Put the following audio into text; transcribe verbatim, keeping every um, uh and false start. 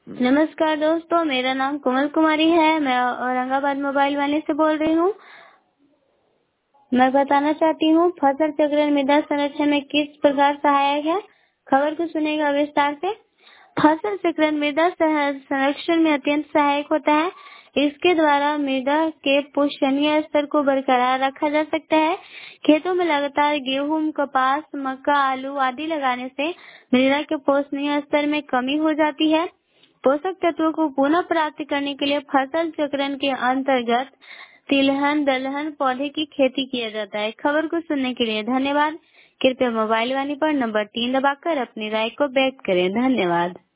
नमस्कार दोस्तों, मेरा नाम कोमल कुमारी है। मैं औरंगाबाद मोबाइल वाले से बोल रही हूँ। मैं बताना चाहती हूँ फसल चक्रण मृदा संरक्षण में किस प्रकार सहायक है। खबर को सुनेगा विस्तार से। फसल चक्रण मृदा सह- संरक्षण में अत्यंत सहायक होता है। इसके द्वारा मृदा के पोषणीय स्तर को बरकरार रखा जा सकता है। खेतों में लगातार गेहूं, कपास, मक्का, आलू आदि लगाने से मृदा के पोषणीय स्तर में कमी हो जाती है। पोषक तत्वों को पुनः प्राप्त करने के लिए फसल चक्रण के अंतर्गत तिलहन दलहन पौधे की खेती किया जाता है। खबर को सुनने के लिए धन्यवाद। कृपया मोबाइल वाणी पर नंबर तीन दबाकर अपनी राय को व्यक्त करें। धन्यवाद।